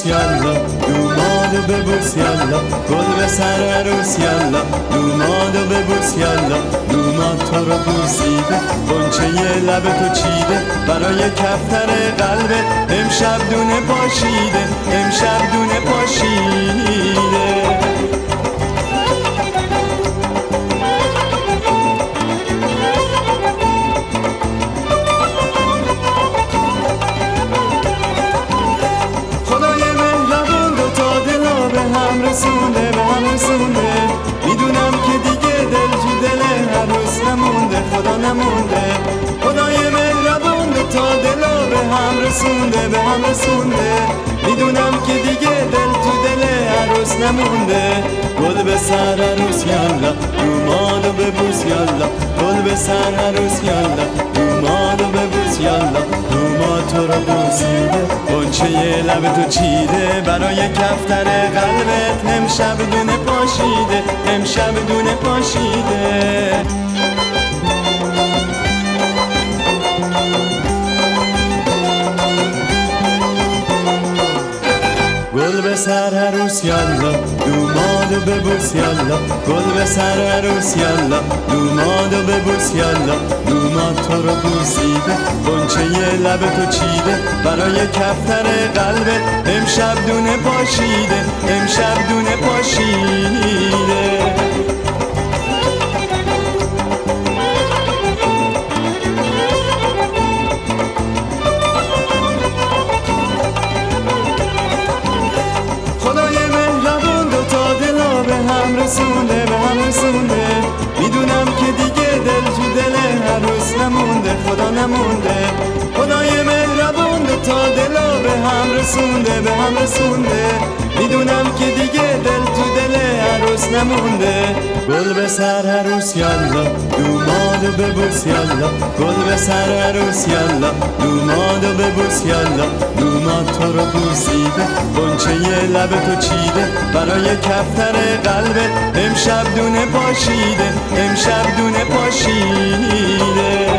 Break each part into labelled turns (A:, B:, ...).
A: یالا دومادو ببوس یالا گل به سر عروس یالا دومادو ببوس یالا دوماد تو رو بوسیده غنچه لب تو چیده برای کفتر قلبه امشب دونه پاشیده امشب دونه پاشیده رسونده به هم رسونده میدونم که دیگه دل تو دل عروس نمونده خدا نمونده خدای مهربون تا دلا به هم رسونده به هم رسونده میدونم که دیگه دل تو دل عروس نمونده گل به سر عروس یالا دومادو ببوس یالا گل به سر عروس یالا دومادو ببوس یالا دوماد تو رو بوسیده غنچه لب تو چیده برای کفتر قلبت امشب دونه پاشیده امشب دونه پاشیده گل به سر عروس یالا دومادو ببوس یالا گل به سر عروس یالا دومادو ببوس یالا دوماد تو رو بوسیده غنچه لب تو چیده برای کفتر قلبت امشب دونه پاشیده امشب دونه پاشیده رسونده به هم رسونده میدونم که دیگه دل تو دل عروس نمونده خدا نمونده خدای مهربون تا دلا به هم رسونده به هم رسونده میدونم که دیگه دل تو دل عروس نمونده گل به سر عروس یالا دومادو ببوس یالا گل به سر عروس یالا دومادو ببوس یالا دوماد تو رو بوسیده غنچه لب تو چیده برای کفتر قلبت امشب دونه پاشیده امشب دونه پاشیده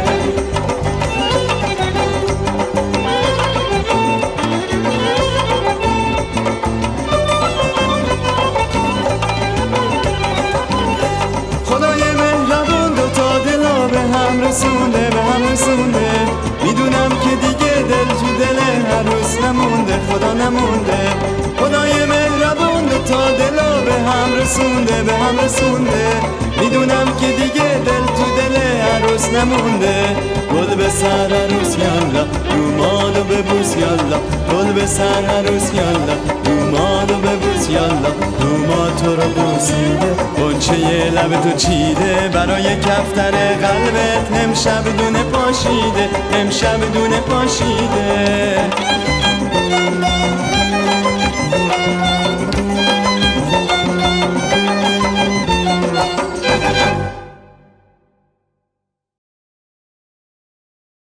A: رسونده به هم رسونده میدونم که دیگه دل تو دل عروس نمونده خدا نمونده خدای مهربون تا دلا به هم رسونده به هم رسونده میدونم که دیگه دل تو دل عروس نمونده گل به سر عروس یالا دومادو ببوس یالا گل به سر عروس یالا دومادو ببوس یالا دوماد تو رو بوسیده غنچه لب تو چیده برای کفتر قلبت امشب دونه پاشیده امشب دونه پاشیده